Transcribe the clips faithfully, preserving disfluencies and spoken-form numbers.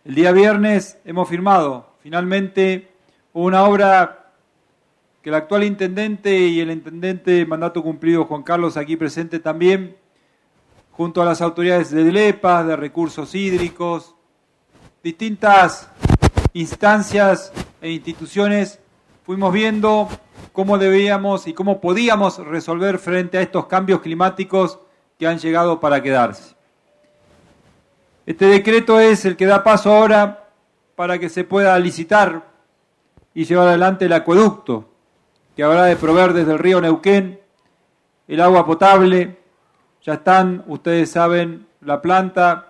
El día viernes hemos firmado finalmente una obra que el actual intendente y el intendente de mandato cumplido, Juan Carlos, aquí presente también, junto a las autoridades de DLEPA, de recursos hídricos, distintas instancias e instituciones, fuimos viendo cómo debíamos y cómo podíamos resolver frente a estos cambios climáticos que han llegado para quedarse. Este decreto es el que da paso ahora para que se pueda licitar y llevar adelante el acueducto, que habrá de proveer desde el río Neuquén el agua potable. Ya están, ustedes saben, la planta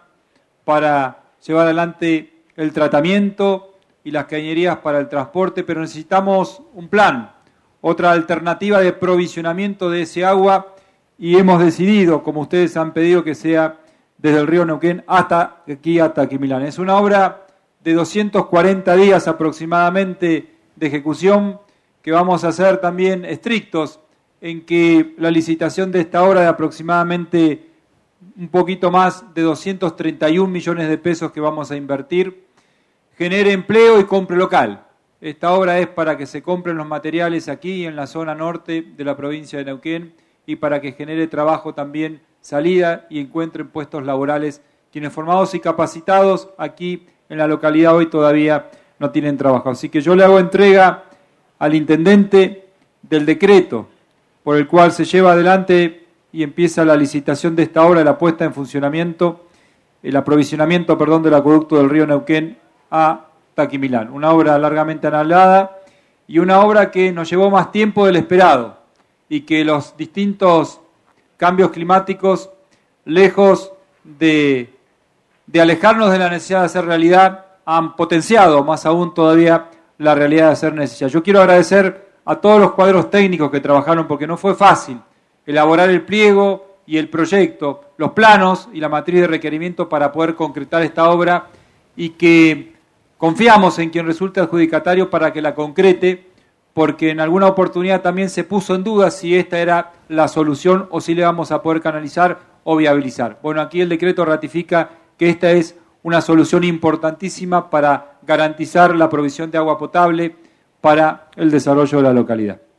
para llevar adelante el tratamiento y las cañerías para el transporte, pero necesitamos un plan, otra alternativa de provisionamiento de ese agua, y hemos decidido, como ustedes han pedido, que sea desde el río Neuquén hasta aquí, hasta Aquimilán. Es una obra de doscientos cuarenta días aproximadamente de ejecución, que vamos a hacer también estrictos en que la licitación de esta obra de aproximadamente un poquito más de doscientos treinta y un millones de pesos que vamos a invertir, genere empleo y compre local. Esta obra es para que se compren los materiales aquí en la zona norte de la provincia de Neuquén y para que genere trabajo también, salida y encuentren puestos laborales quienes formados y capacitados aquí en la localidad hoy todavía no tienen trabajo. Así que yo le hago entrega al intendente del decreto por el cual se lleva adelante y empieza la licitación de esta obra, la puesta en funcionamiento, el aprovisionamiento, perdón, del acueducto del río Neuquén a Aquimilán. Una obra largamente anhelada y una obra que nos llevó más tiempo del esperado y que los distintos cambios climáticos, lejos de, de alejarnos de la necesidad de hacer realidad, han potenciado más aún todavía la realidad de hacer necesidad. Yo quiero agradecer a todos los cuadros técnicos que trabajaron, porque no fue fácil elaborar el pliego y el proyecto, los planos y la matriz de requerimiento para poder concretar esta obra, y que confiamos en quien resulte adjudicatario para que la concrete, porque en alguna oportunidad también se puso en duda si esta era la solución o si le vamos a poder canalizar o viabilizar. Bueno, aquí el decreto ratifica que esta es una solución importantísima para garantizar la provisión de agua potable para el desarrollo de la localidad.